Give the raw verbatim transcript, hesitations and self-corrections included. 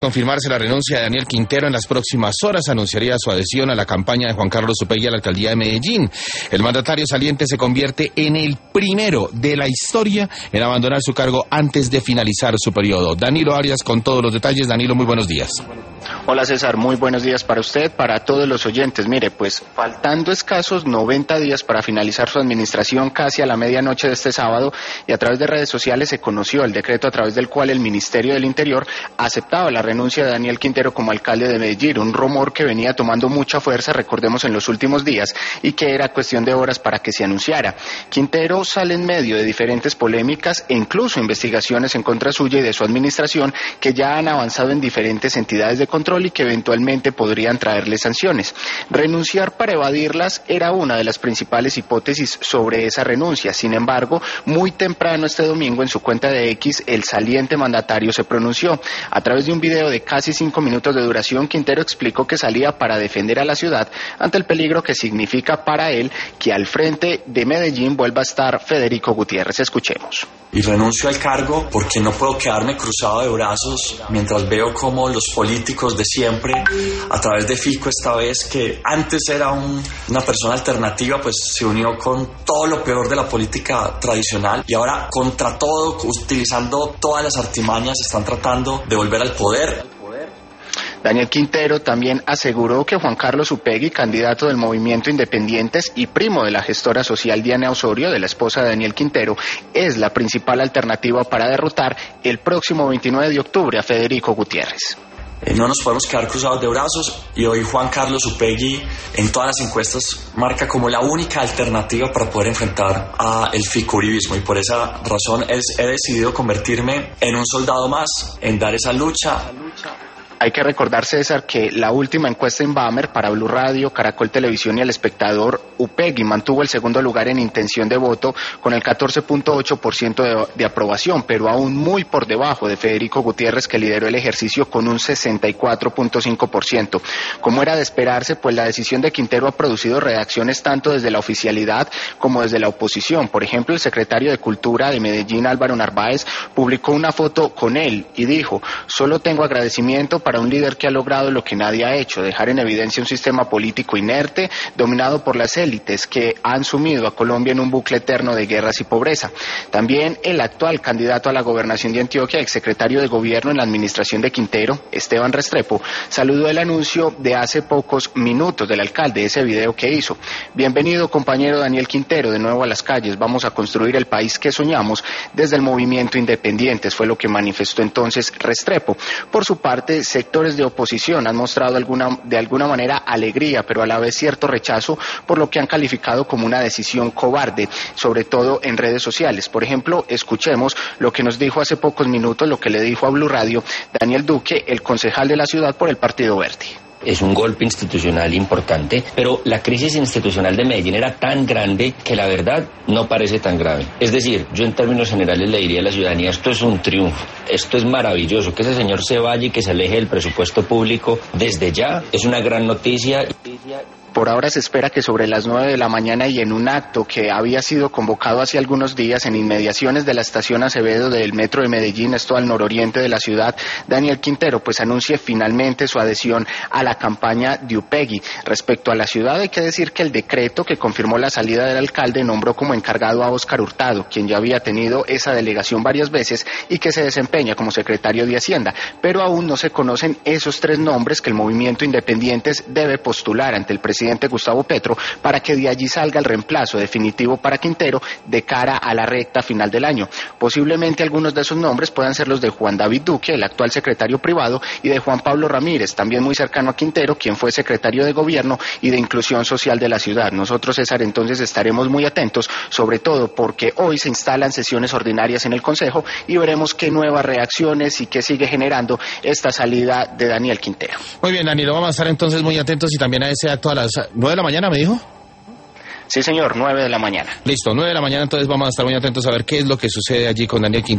Confirmarse la renuncia de Daniel Quintero en las próximas horas, anunciaría su adhesión a la campaña de Juan Carlos Upegui a la alcaldía de Medellín. El mandatario saliente se convierte en el primero de la historia en abandonar su cargo antes de finalizar su periodo. Danilo Arias con todos los detalles. Danilo, muy buenos días. Hola César, muy buenos días para usted, para todos los oyentes. Mire, pues faltando escasos noventa días para finalizar su administración, casi a la medianoche de este sábado, y a través de redes sociales se conoció el decreto a través del cual el Ministerio del Interior aceptaba la renuncia de Daniel Quintero como alcalde de Medellín, un rumor que venía tomando mucha fuerza, recordemos, en los últimos días, y que era cuestión de horas para que se anunciara. Quintero sale en medio de diferentes polémicas e incluso investigaciones en contra suya y de su administración que ya han avanzado en diferentes entidades de control y que eventualmente podrían traerle sanciones. Renunciar para evadirlas era una de las principales hipótesis sobre esa renuncia. Sin embargo, muy temprano este domingo en su cuenta de X, el saliente mandatario se pronunció. A través de un video de casi cinco minutos de duración, Quintero explicó que salía para defender a la ciudad ante el peligro que significa para él que al frente de Medellín vuelva a estar Federico Gutiérrez. Escuchemos. Y renuncio al cargo porque no puedo quedarme cruzado de brazos mientras veo cómo los políticos de siempre, a través de Fico esta vez, que antes era un, una persona alternativa, pues se unió con todo lo peor de la política tradicional y ahora contra todo, utilizando todas las artimañas, están tratando de volver al poder. Daniel Quintero también aseguró que Juan Carlos Upegui, candidato del Movimiento Independientes y primo de la gestora social Diana Osorio, de la esposa de Daniel Quintero, es la principal alternativa para derrotar el próximo veintinueve de octubre a Federico Gutiérrez. Eh, no nos podemos quedar cruzados de brazos y hoy Juan Carlos Upegui en todas las encuestas marca como la única alternativa para poder enfrentar a el ficouribismo, y por esa razón es, he decidido convertirme en un soldado más, en dar esa lucha. Hay que recordar, César, que la última encuesta en Bamer para Blue Radio, Caracol Televisión y El Espectador, Upegui mantuvo el segundo lugar en intención de voto con el catorce punto ocho por ciento de, de aprobación, pero aún muy por debajo de Federico Gutiérrez, que lideró el ejercicio con un sesenta y cuatro punto cinco por ciento. Como era de esperarse, pues la decisión de Quintero ha producido reacciones tanto desde la oficialidad como desde la oposición. Por ejemplo, el secretario de Cultura de Medellín, Álvaro Narváez, publicó una foto con él y dijo: solo tengo agradecimiento para un líder que ha logrado lo que nadie ha hecho, dejar en evidencia un sistema político inerte, dominado por las élites que han sumido a Colombia en un bucle eterno de guerras y pobreza. También el actual candidato a la gobernación de Antioquia, exsecretario de Gobierno en la administración de Quintero, Esteban Restrepo, saludó el anuncio de hace pocos minutos del alcalde, ese video que hizo. Bienvenido, compañero Daniel Quintero, de nuevo a las calles. Vamos a construir el país que soñamos desde el Movimiento Independientes, fue lo que manifestó entonces Restrepo. Por su parte, sectores de oposición han mostrado alguna, de alguna manera alegría, pero a la vez cierto rechazo por lo que han calificado como una decisión cobarde, sobre todo en redes sociales. Por ejemplo, escuchemos lo que nos dijo hace pocos minutos, lo que le dijo a Blue Radio Daniel Duque, el concejal de la ciudad por el Partido Verde. Es un golpe institucional importante, pero la crisis institucional de Medellín era tan grande que la verdad no parece tan grave. Es decir, yo en términos generales le diría a la ciudadanía: esto es un triunfo, esto es maravilloso, que ese señor se vaya y que se aleje del presupuesto público desde ya, es una gran noticia. Por ahora se espera que sobre las nueve de la mañana y en un acto que había sido convocado hace algunos días en inmediaciones de la estación Acevedo del metro de Medellín, esto al nororiente de la ciudad, Daniel Quintero pues anuncie finalmente su adhesión a la campaña de Upegui. Respecto a la ciudad, hay que decir que el decreto que confirmó la salida del alcalde nombró como encargado a Óscar Hurtado, quien ya había tenido esa delegación varias veces y que se desempeña como secretario de Hacienda, pero aún no se conocen esos tres nombres que el Movimiento Independientes debe postular ante el presidente Gustavo Petro para que de allí salga el reemplazo definitivo para Quintero de cara a la recta final del año. Posiblemente algunos de esos nombres puedan ser los de Juan David Duque, el actual secretario privado, y de Juan Pablo Ramírez, también muy cercano a Quintero, quien fue secretario de Gobierno y de Inclusión Social de la ciudad. Nosotros, César, entonces estaremos muy atentos, sobre todo porque hoy se instalan sesiones ordinarias en el Consejo y veremos qué nuevas reacciones y qué sigue generando esta salida de Daniel Quintero. Muy bien, Danilo, vamos a estar entonces muy atentos y también a ese acto a las nueve de la mañana, ¿me dijo? Sí, señor, nueve de la mañana. Listo, nueve de la mañana, entonces vamos a estar muy atentos a ver qué es lo que sucede allí con Daniel Quintero.